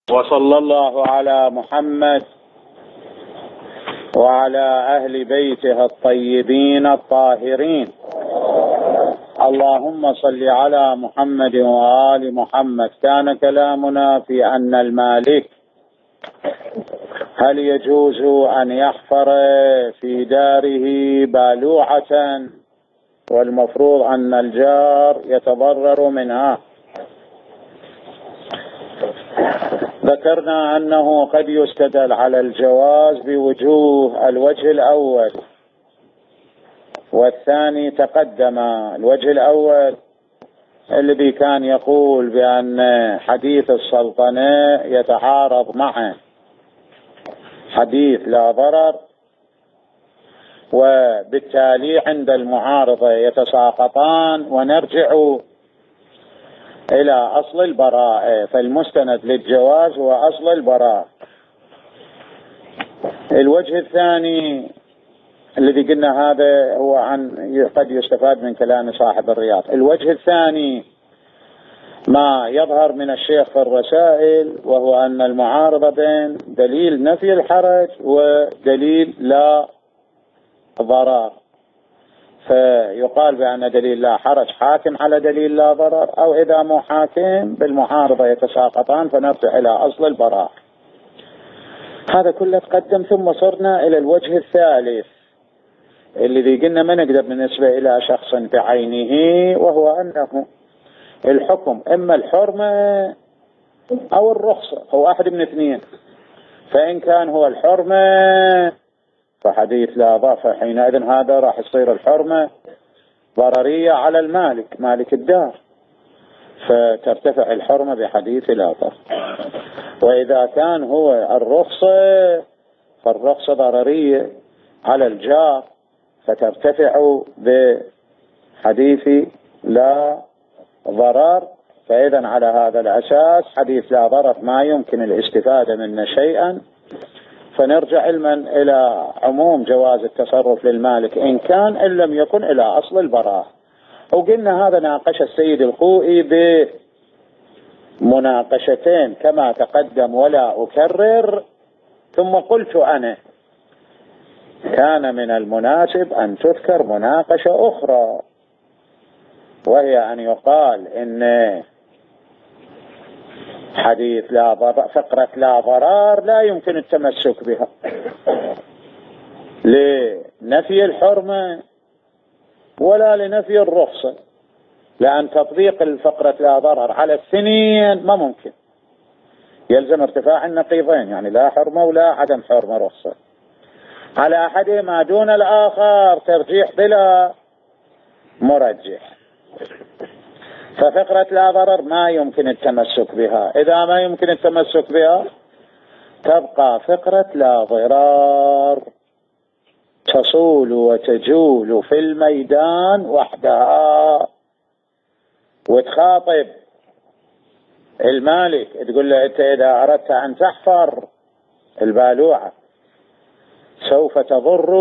وصلى الله على محمد وعلى أهل بيته الطيبين الطاهرين. اللهم صل على محمد وآل محمد. كان كلامنا في أن المالك هل يجوز أن يحفر في داره بالوعة، والمفروض أن الجار يتضرر منها. ذكرنا أنه قد يستدل على الجواز بوجوه. الوجه الأول والثاني تقدم. الوجه الأول الذي كان يقول بأن حديث السلطنة يتعارض مع حديث لا ضرر، وبالتالي عند المعارضة يتساقطان، ونرجع إلى أصل البراءة، فالمستند للجواز هو أصل البراءة. الوجه الثاني الذي قلنا هذا هو قد يستفاد من كلام صاحب الرياض. الوجه الثاني ما يظهر من الشيخ في الرسائل، وهو أن المعارضة بين دليل نفي الحرج ودليل لا ضرر، فيقال بأن دليل لا حرج حاكم على دليل لا ضرر، أو إذا مو حاكم بالمعارضة يتساقطان، فنرجع إلى أصل البراء. هذا كله تقدم، ثم صرنا إلى الوجه الثالث الذي قلنا ما نقدر بالنسبة إلى شخص بعينه، وهو أنه الحكم إما الحرمة أو الرخصة، هو واحد من اثنين. فإن كان هو الحرمة فحديث لا ضرر، فحينئذ هذا راح يصير الحرمة ضررية على المالك، مالك الدار، فترتفع الحرمة بحديث لا ضرر. وإذا كان هو الرخصة فالرخصة ضررية على الجار، فترتفع بحديث لا ضرر. فإذا على هذا الأساس حديث لا ضرر ما يمكن الاستفادة منه شيئا، فنرجع علما إلى عموم جواز التصرف للمالك إن كان، إن لم يكن إلى أصل البراءة. وقلنا هذا ناقش السيد الخوئي بمناقشتين كما تقدم ولا أكرر، ثم قلت أنا كان من المناسب أن تذكر مناقشة أخرى، وهي أن يقال إن حديث لا ضرر، فقرة لا ضرار لا يمكن التمسك بها لنفي الحرمة ولا لنفي الرخصة، لأن تطبيق الفقرة لا ضرر على السنين ما ممكن، يلزم ارتفاع النقيضين، يعني لا حرمة ولا عدم حرمة رخصة. على أحدهما دون الآخر ترجيح بلا مرجح، ففقرة لا ضرر ما يمكن التمسك بها. إذا ما يمكن التمسك بها تبقى فقرة لا ضرار تصول وتجول في الميدان وحدها، وتخاطب المالك تقول له أنت إذا أردت أن تحفر البالوعة سوف تضر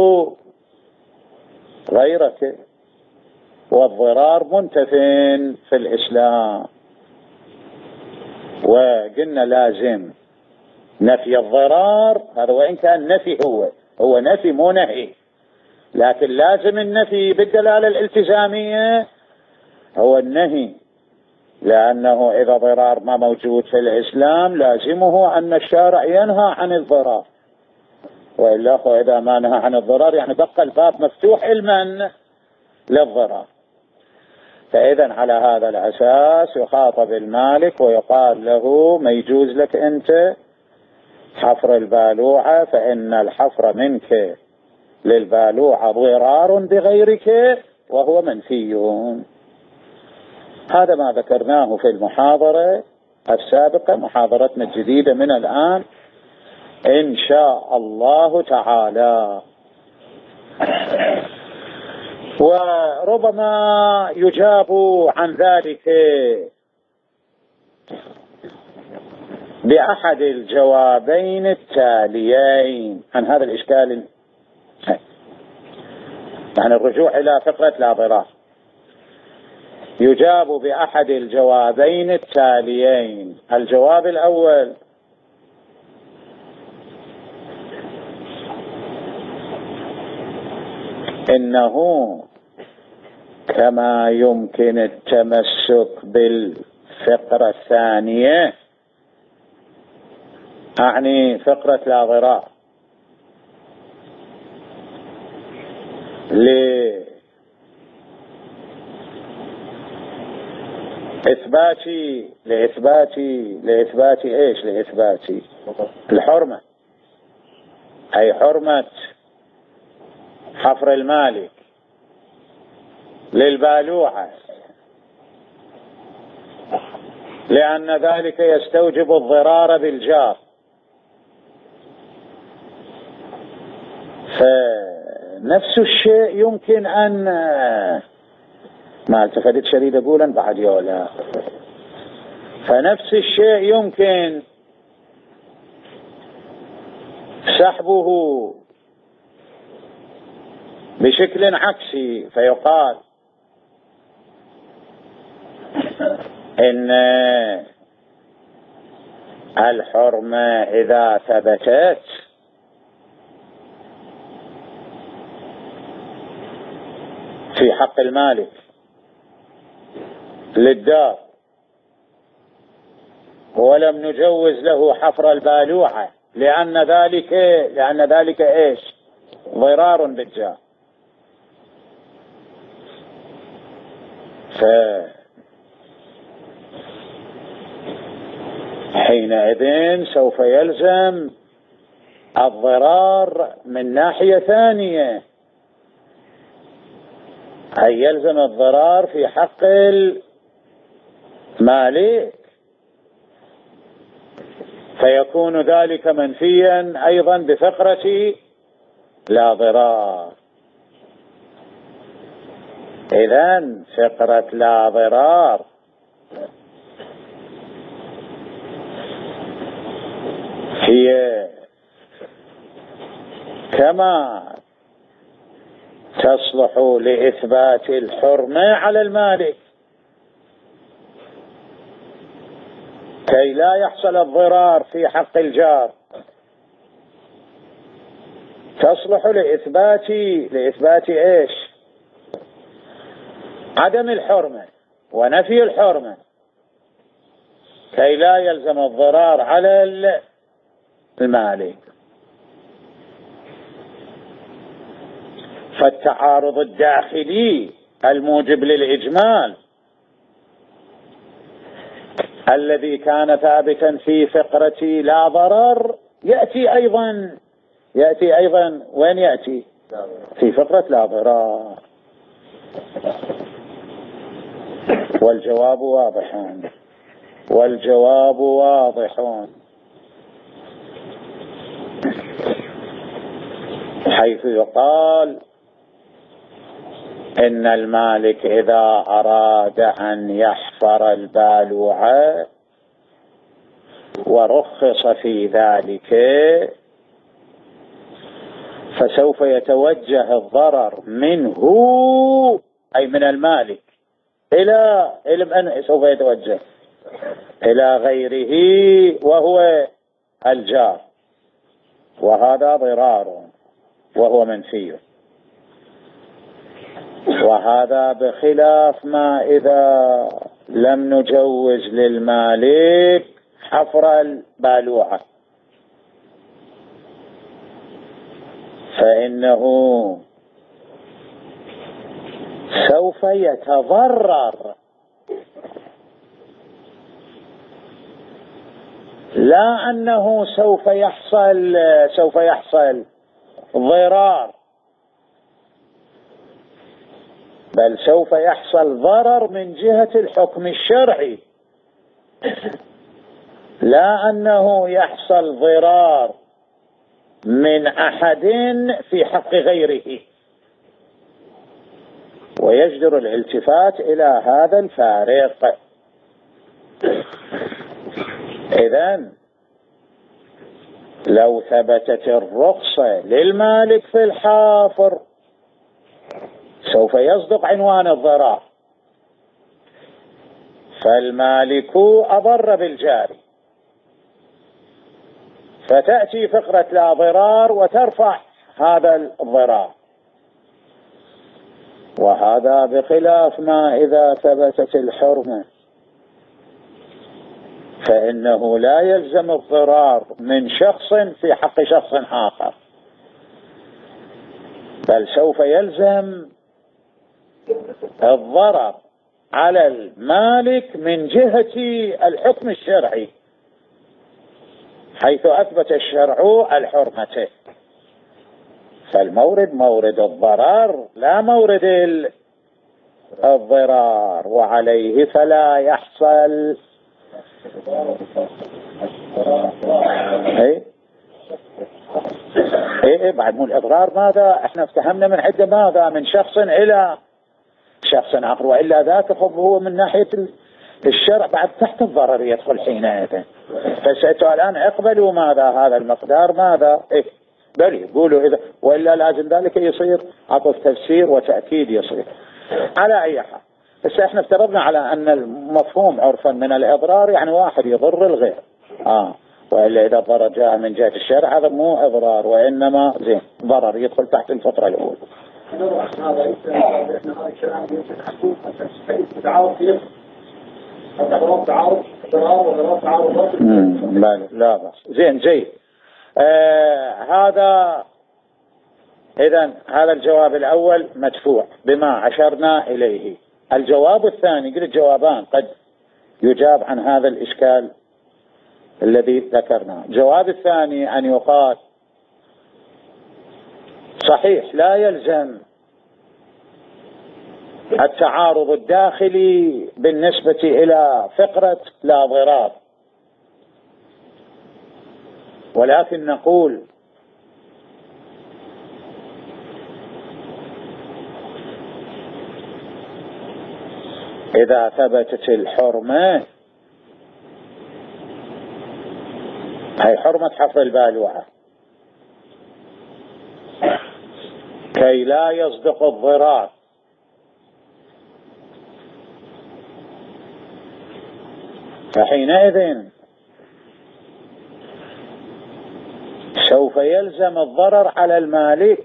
غيرك، والضرار منتف في الإسلام. وقلنا لازم نفي الضرار، هذا وإن كان نفي هو نفي مو نهي، لكن لازم النفي بالدلالة الالتزامية هو النهي، لأنه إذا ضرار ما موجود في الإسلام لازمه أن الشارع ينهى عن الضرار، وإلا إذا ما نهى عن الضرار يعني بقى الباب مفتوح المن للضرار. فإذا على هذا الأساس يخاطب المالك ويقال له ما يجوز لك أنت حفر البالوعة، فإن الحفر منك للبالوعة ضرار بغيرك وهو منفي. هذا ما ذكرناه في المحاضرة السابقة. محاضرتنا الجديدة من الآن إن شاء الله تعالى. وربما يجاب عن ذلك بأحد الجوابين التاليين عن هذا الإشكال، يعني الرجوع إلى فقرة لا ضرار. يجاب بأحد الجوابين التاليين. الجواب الأول إنه كما يمكن التمسك بالفقرة الثانية، أعني فقرة لا ضرار، لإثبات إيش؟ لإثبات الحرمة، أي حرمة حفر المالك للبالوعة، لأن ذلك يستوجب الضرار بالجار. فنفس الشيء يمكن أن ما التفدت شديد أقولا بعد يولا، فنفس الشيء يمكن سحبه بشكل عكسي، فيقال إن الحرمة إذا ثبتت في حق المالك للدار ولم نجوز له حفر البالوعة لأن ذلك إيش؟ ضرار بالجار، فحينئذ سوف يلزم الضرار من ناحية ثانية، أي يلزم الضرار في حق المالك، فيكون ذلك منفيا أيضا بفقرة لا ضرار. إذن فقرة لا ضرار هي كما تصلح لإثبات الحرمة على المالك كي لا يحصل الضرار في حق الجار، تصلح لإثبات إيش؟ عدم الحرمة ونفي الحرمة كي لا يلزم الضرار على المالك. فالتعارض الداخلي الموجب للإجمال الذي كان ثابتا في فقرة لا ضرر يأتي أيضا وين يأتي؟ في فقرة لا ضرر. والجواب واضح حيث يقال إن المالك إذا أراد أن يحفر البالوعة ورخص في ذلك فسوف يتوجه الضرر منه أي من المالك إلى من سوف يتوجه إلى غيره وهو الجار، وهذا ضرار وهو منفي. وهذا بخلاف ما إذا لم نجوز للمالك حفر البالوعة، فإنه سوف يتضرر، لا أنه سوف يحصل ضرار، بل سوف يحصل ضرر من جهة الحكم الشرعي، لا أنه يحصل ضرار من أحد في حق غيره. ويجدر الالتفات إلى هذا الفارق. إذن لو ثبتت الرخصة للمالك في الحافر سوف يصدق عنوان الضرار، فالمالك أضر بالجاري، فتأتي فقرة لا ضرار وترفع هذا الضرار، وهذا بخلاف ما إذا ثبتت الحرمة، فإنه لا يلزم الضرار من شخص في حق شخص آخر، بل سوف يلزم الضرر على المالك من جهة الحكم الشرعي، حيث أثبت الشرع الحرمة، فالمورد مورد الضرر لا مورد الضرار، وعليه فلا يحصل بعد مو الإضرار. ماذا احنا افتهمنا من عدة ماذا من شخص إلى شخص آخر، وإلا ذاك هو من ناحية الشرع بعد تحت الضرر يدخل حينئذ. فسألتوا الآن اقبلوا ماذا هذا المقدار ماذا بل يقولوا إذا، وإلا لازم ذلك يصير عطف تفسير وتأكيد يصير على أي حال. بس احنا افترضنا على أن المفهوم عرفا من الإضرار يعني واحد يضر الغير، وإلا إذا الضرر جاء من جهة الشرع هذا مو إضرار وإنما ضرر يدخل تحت الفطرة الأولى. لا بس جيد. هذا إذن هذا الجواب الأول مدفوع بما أشرنا إليه. الجواب الثاني قلت جوابان قد يجاب عن هذا الإشكال الذي ذكرناه. الجواب الثاني أن يقال صحيح لا يلزم التعارض الداخلي بالنسبة إلى فقرة لا ضرار، ولكن نقول إذا ثبتت الحرمة، هي حرمة حفر البالوعة، كي لا يصدق الضرار، فحينئذ سوف يلزم الضرر على المالك،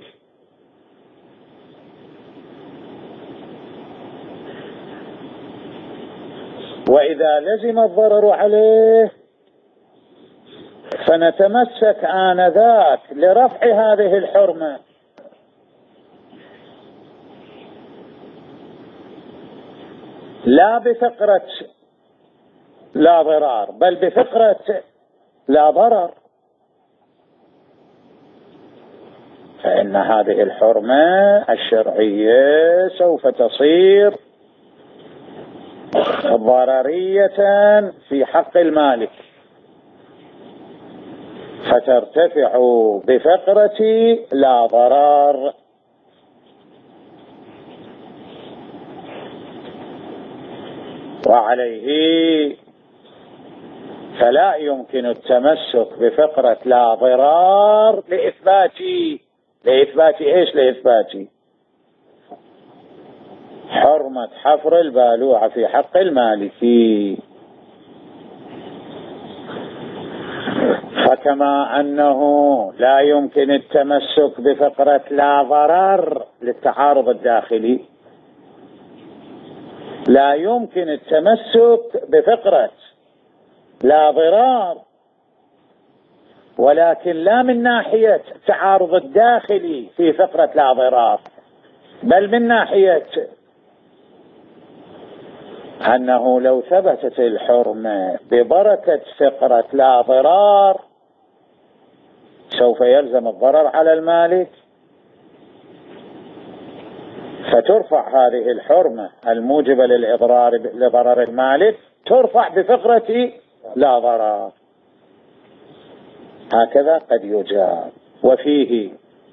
وإذا لزم الضرر عليه فنتمسك آنذاك لرفع هذه الحرمة، لا بفقرة لا ضرار بل بفقرة لا ضرر، فإن هذه الحرمة الشرعية سوف تصير ضررية في حق المالك، فترتفع بفقرة لا ضرر. وعليه فلا يمكن التمسك بفقرة لا ضرار لإثبات إيش؟ لإثبات حرمة حفر البالوعة في حق المالكي. فكما أنه لا يمكن التمسك بفقرة لا ضرر للتعارض الداخلي، لا يمكن التمسك بفقرة لا ضرار، ولكن لا من ناحية التعارض الداخلي في فقرة لا ضرار، بل من ناحية أنه لو ثبتت الحرمة ببركة فقرة لا ضرار سوف يلزم الضرر على المالك، فترفع هذه الحرمة الموجبة لضرر المالك، ترفع بفقرة لا ضرر. هكذا قد يجاب. وفيه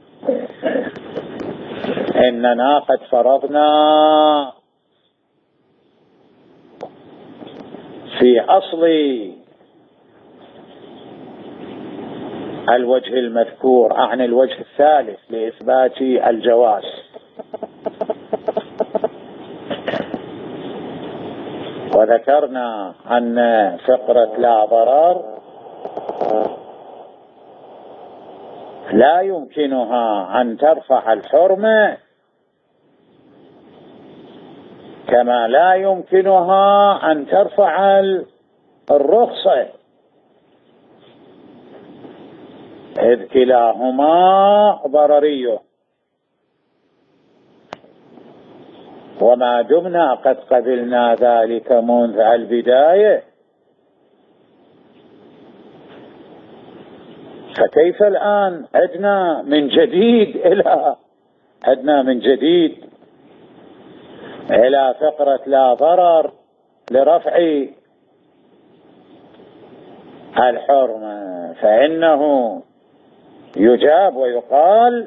إننا قد فرضنا في أصل الوجه المذكور عن الوجه الثالث لإثبات الجواز، وذكرنا أن فقرة لا ضرر لا يمكنها أن ترفع الحرمة كما لا يمكنها أن ترفع الرخصة، إذ كلاهما ضرري. وما دمنا قد قبلنا ذلك منذ البداية، فكيف الآن عدنا من جديد إلى فقرة لا ضرر لرفع الحرمة؟ فإنه يجاب ويقال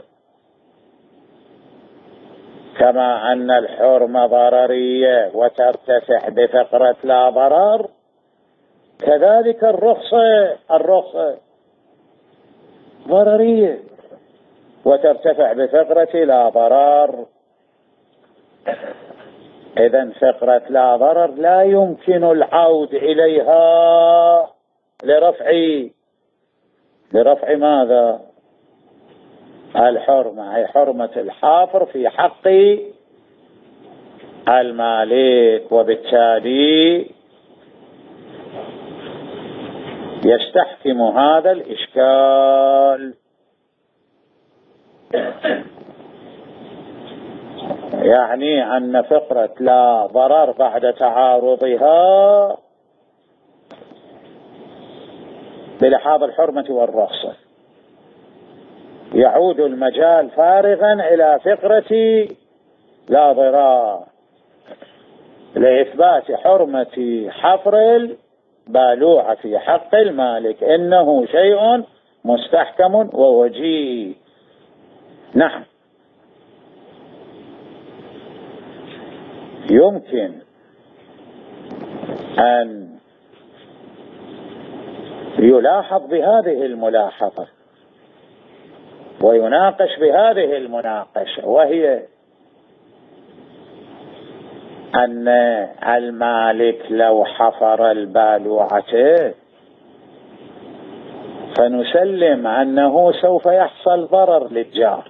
كما أن الحرمة ضررية وترتفع بفقرة لا ضرر، كذلك الرخصة ضررية وترتفع بفقرة لا ضرر. إذن فقرة لا ضرر لا يمكن العود إليها لرفع ماذا؟ الحرمة، أي حرمة الحافر في حق المالك. وبالتالي يستحكم هذا الإشكال، يعني أن فقرة لا ضرر بعد تعارضها بلحاظ الحرمة والرخصة يعود المجال فارغا إلى فقرة لا ضرار لإثبات حرمة حفر البالوعة في حق المالك، إنه شيء مستحكم ووجيه. نعم، يمكن أن يلاحظ بهذه الملاحظة ويناقش بهذه المناقشة، وهي أن المالك لو حفر البالوعة فنسلم أنه سوف يحصل ضرر للجار،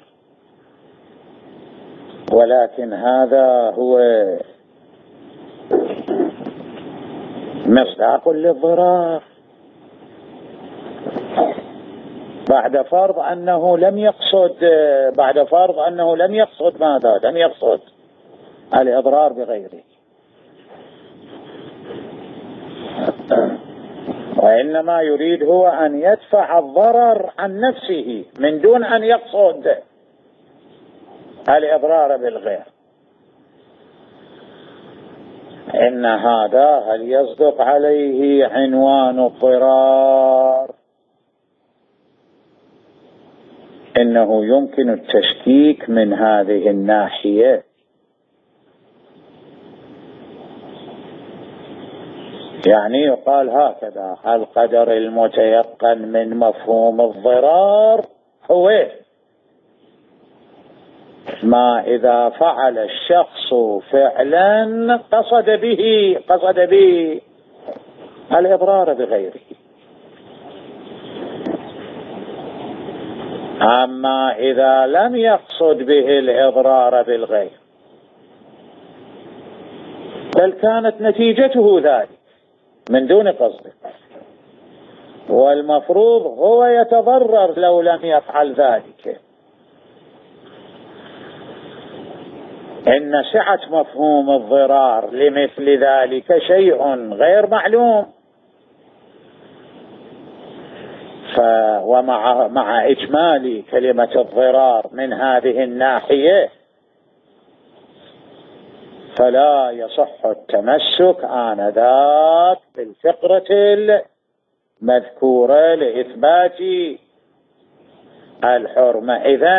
ولكن هذا هو مصداق للضرر بعد فرض أنه لم يقصد ماذا؟ لم يقصد الإضرار بغيره، وإنما يريد هو أن يدفع الضرر عن نفسه من دون أن يقصد الإضرار بالغير. إن هذا هل يصدق عليه عنوان الضرار؟ إنه يمكن التشكيك من هذه الناحية. يعني يقال هكذا: القدر المتيقن من مفهوم الضرار هو ما إذا فعل الشخص فعلا قصد به الإضرار بغيره. أما إذا لم يقصد به الإضرار بالغير بل كانت نتيجته ذلك من دون قصده، والمفروض هو يتضرر لو لم يفعل ذلك، إن سعة مفهوم الضرار لمثل ذلك شيء غير معلوم. ومع إجمال كلمة الضرار من هذه الناحية فلا يصح التمسك آنذاك بالفقرة المذكورة لإثبات الحرمة.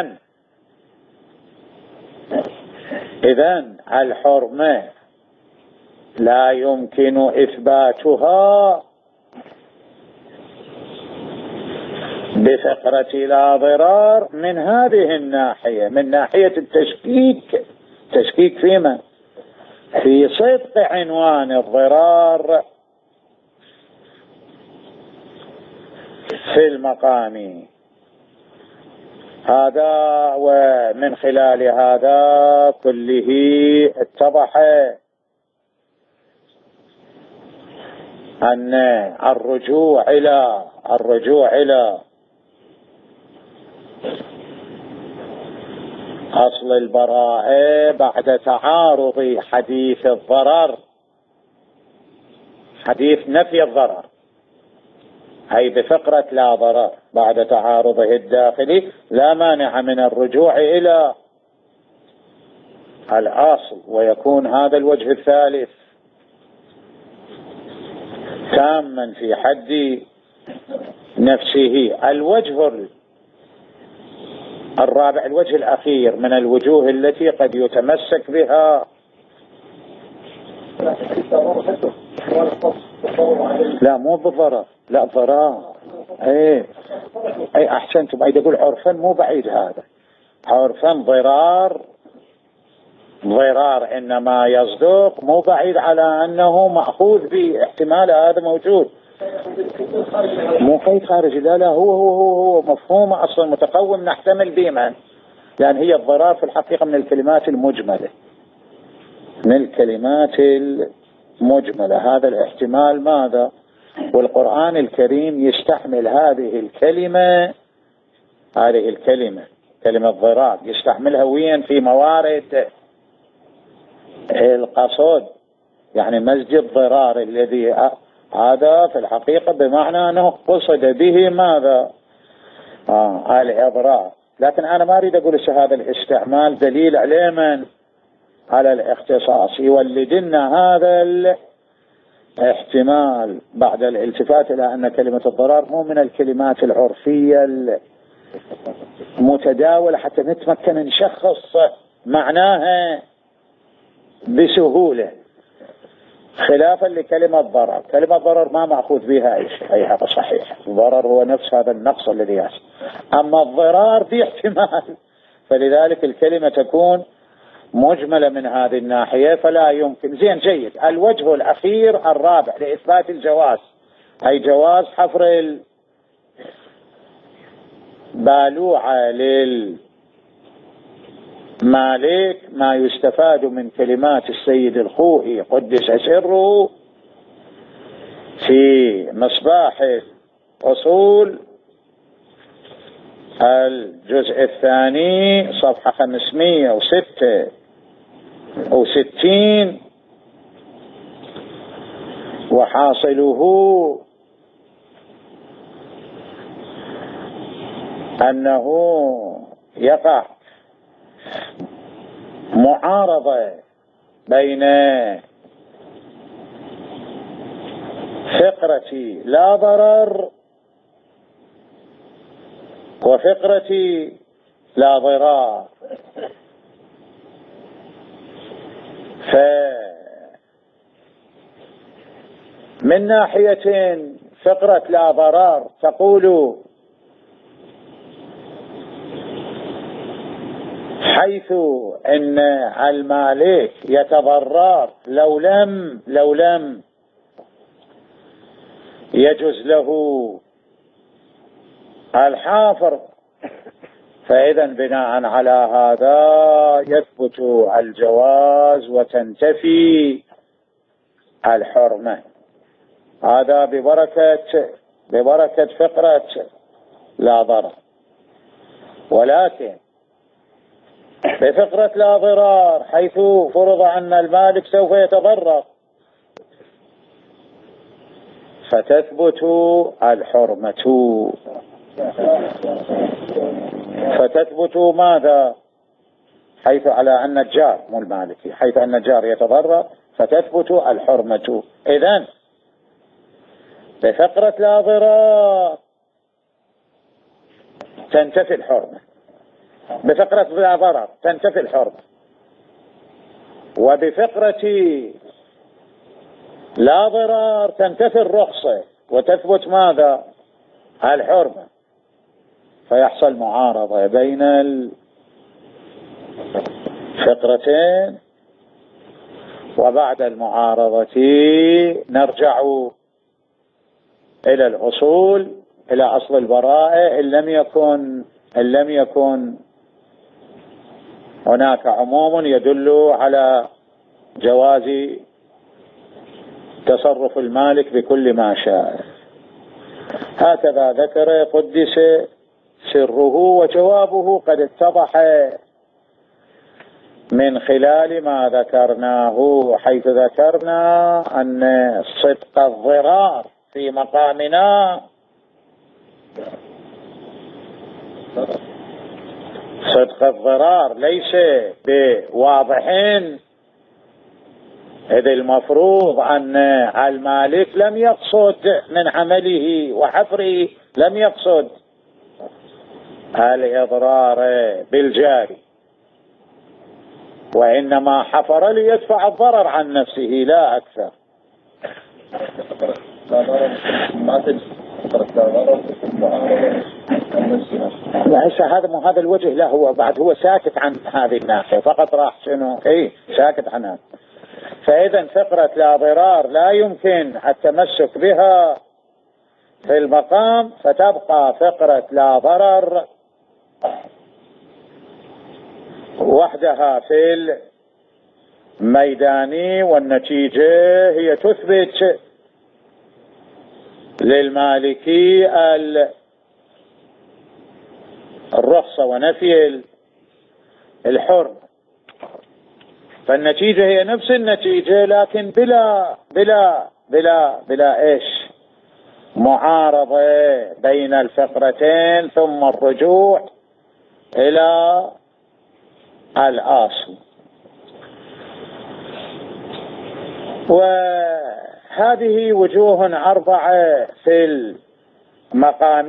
إذن الحرمة لا يمكن إثباتها بفقرة لا ضرار من هذه الناحية، من ناحية التشكيك فيما في صدق عنوان الضرار في المقام هذا. ومن خلال هذا كله اتضح أن الرجوع إلى أصل البراءة بعد تعارض حديث الضرر، حديث نفي الضرر، أي بفقرة لا ضرر بعد تعارضه الداخلي، لا مانع من الرجوع إلى الأصل، ويكون هذا الوجه الثالث تاما في حد نفسه. الوجه الرابع، الوجه الأخير من الوجوه التي قد يتمسك بها، لا مو بالضرر، لا ضرار، اي احسنتم، اي تقول عرفا مو بعيد، هذا عرفا ضرار انما يصدق، مو بعيد على انه مأخوذ به، احتمال هذا موجود، مو قيد خارجي، لا هو مفهوم اصلا متقوم نحتمل به، لان هي الضرار في الحقيقة من الكلمات المجملة، هذا الاحتمال ماذا؟ والقرآن الكريم يستحمل هذه الكلمة كلمة ضرار، يستحملها وين؟ في موارد القصد، يعني مسجد ضرار الذي هذا في الحقيقة بمعنى أنه قصد به ماذا؟ الإضرار. لكن أنا ما أريد أقول هذا الاستعمال دليل على على الاختصاص، يولد لنا هذا الاحتمال بعد الالتفات إلى أن كلمة الضرار مو من الكلمات العرفية المتداولة حتى نتمكن نشخص معناها بسهولة، خلافا لكلمة ضرر. كلمة ضرر ما مأخوذ بها أي شيء، أي هذا صحيح، الضرر هو نفس هذا النقص الذي يحصل، أما الضرار في احتمال، فلذلك الكلمة تكون مجملة من هذه الناحية، فلا يمكن. زين، جيد. الوجه الأخير الرابع لإثبات الجواز، أي جواز حفر البالوعة للمالك، ما يستفاد من كلمات السيد الخوئي قدس سره في مصباح الأصول الجزء الثاني صفحة 566، وحاصله أنه يقع معارضة بين فقرة لا ضرر وفقرة لا ضرار، فمن ناحية فقرة لا ضرار تقول حيث ان المالك يتضرر لو لم يجوز له الحافر، فإذا بناء على هذا يثبت الجواز وتنتفي الحرمة. هذا ببركة فقرة لا ضرر. ولكن بفقرة لا ضرار حيث فرض أن المالك سوف يتضرر، فتثبت الحرمة، فتثبت ماذا؟ حيث على أن الجار، مو المالكي، حيث أن الجار يتضرر فتثبت الحرمة. إذن بفقرة لا ضرار تنتفي الحرمة، بفقرة لا ضرر تنتفي الحرمة، وبفقرة لا ضرار تنتفي الرخصة وتثبت ماذا؟ الحرمة. فيحصل معارضة بين الفقرتين، وبعد المعارضة نرجع إلى الأصول، إلى أصل البراءة، إن لم يكن هناك عموم يدل على جواز تصرف المالك بكل ما شاء. هكذا ذكر قدس سره، وجوابه قد اتضح من خلال ما ذكرناه، حيث ذكرنا أن صدق الضرار في مقامنا صدق الضرار ليس بواضحين، إذ المفروض أن المالك لم يقصد من عمله وحفره، لم يقصد الإضرار بالجاري، وإنما حفر ليدفع الضرر عن نفسه لا أكثر. هذا الوجه لا، هو بعد هو ساكت عن هذه الناحية فقط، راح شنو ساكت عنها. فإذا فقرة لا ضرار لا يمكن التمسك بها في المقام، فتبقى فقرة لا ضرر وحدها في الميدان، والنتيجة هي تثبت للمالكي الرخصة ونفي الحر. فالنتيجة هي نفس النتيجة، لكن بلا ايش معارضة بين الفقرتين، ثم الرجوع الى الأصل. وهذه وجوه 4 في المقام.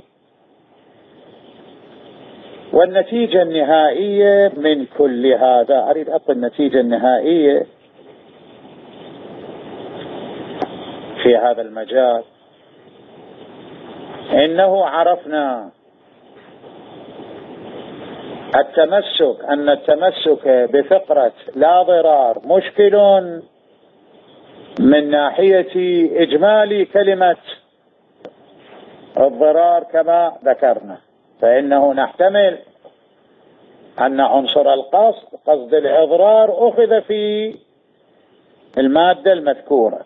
والنتيجة النهائية من كل هذا، أريد أقول النتيجة النهائية في هذا المجال، إنه عرفنا أن التمسك بفقرة لا ضرار مشكل من ناحية إجمال كلمة الضرار كما ذكرنا، فإنه نحتمل أن عنصر القصد، قصد الإضرار، أخذ في المادة المذكورة،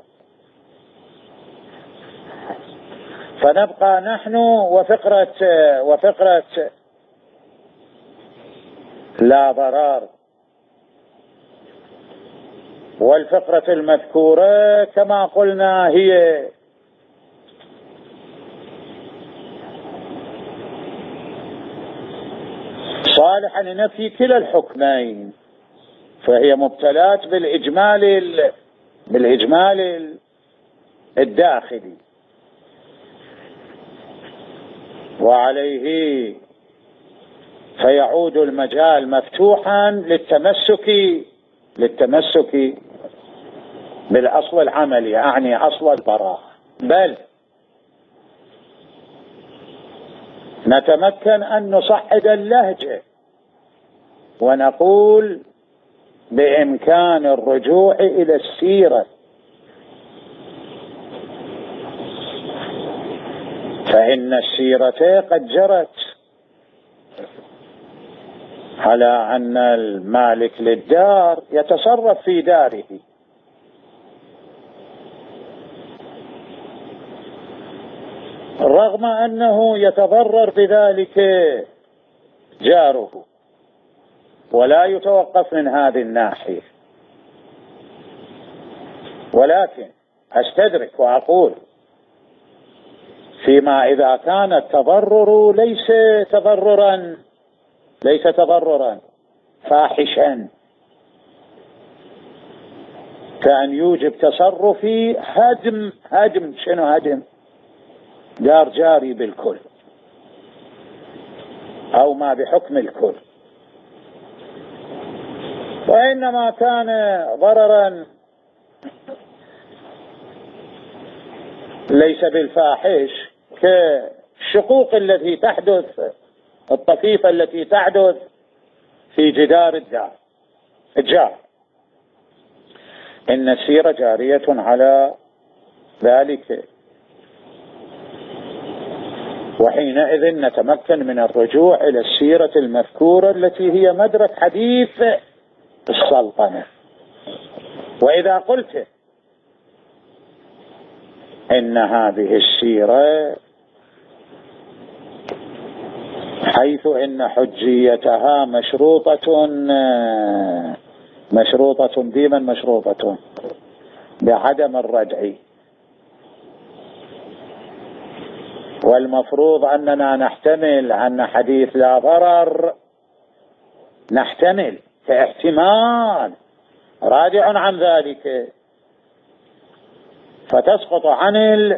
فنبقى نحن وفقرة لا ضرار. والفقرة المذكورة كما قلنا هي صالحة لنفي كلا الحكمين، فهي مبتلات بالإجمال الداخلي، وعليه فيعود المجال مفتوحا للتمسك بالأصل العملي، يعني أصل البراءة. بل نتمكن أن نصعد اللهجة ونقول بإمكان الرجوع إلى السيرة، فإن السيرة قد جرت على أن المالك للدار يتصرف في داره، رغم أنه يتضرر بذلك جاره، ولا يتوقف من هذه الناحية. ولكن أستدرك وأقول فيما إذا كان التضرر ليس تضررا فاحشا، كأن يوجب تصرفي هدم شنو هدم دار جاري بالكل أو ما بحكم الكل، وإنما كان ضررا ليس بالفاحش، كالشقوق التي تحدث، الطفيفة التي تحدث في جدار الجار، إن السيرة جارية على ذلك، وحينئذ نتمكن من الرجوع إلى السيرة المذكورة التي هي مدرك حديث السلطنة. وإذا قلت إن هذه السيرة حيث إن حجيتها مشروطة ديما مشروطة بعدم الردع، والمفروض أننا نحتمل أن حديث لا ضرر، نحتمل كاحتمال راجع عن ذلك، فتسقط عن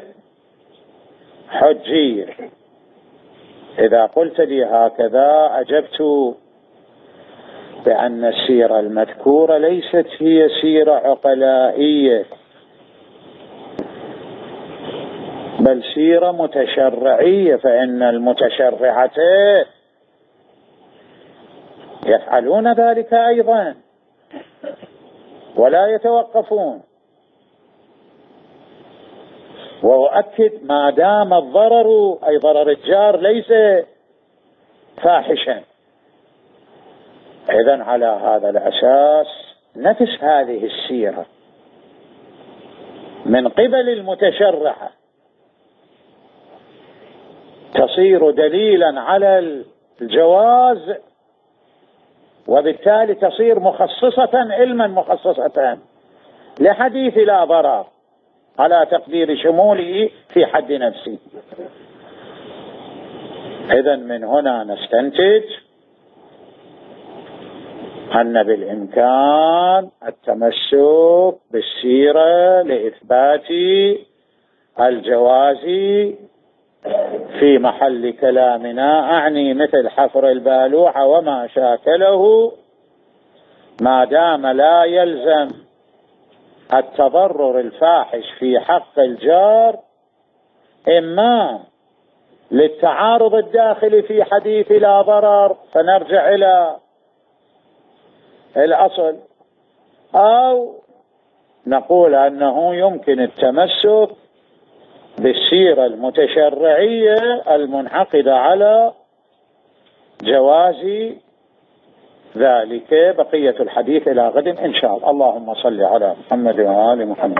الحجية. إذا قلت لي هكذا أجبت بأن السيرة المذكورة ليست هي سيرة عقلائية، بل سيرة متشرعية، فإن المتشرعة يفعلون ذلك أيضا ولا يتوقفون. وأؤكد ما دام الضرر أي ضرر الجار ليس فاحشا، إذن على هذا الأساس نفس هذه السيرة من قبل المتشرعة تصير دليلا على الجواز، وبالتالي تصير مخصصة علما مخصصة لحديث لا ضرر على تقدير شموله في حد نفسه. إذن من هنا نستنتج أن بالإمكان التمسك بالسيرة لإثبات الجواز في محل كلامنا، أعني مثل حفر البالوعة وما شاكله، ما دام لا يلزم التضرر الفاحش في حق الجار، إما للتعارض الداخلي في حديث لا ضرر فنرجع إلى الأصل، أو نقول أنه يمكن التمسك بالسيرة المتشرعية المنعقدة على جواز ذلك. بقية الحديث إلى غد إن شاء الله. اللهم صل على محمد وآل محمد.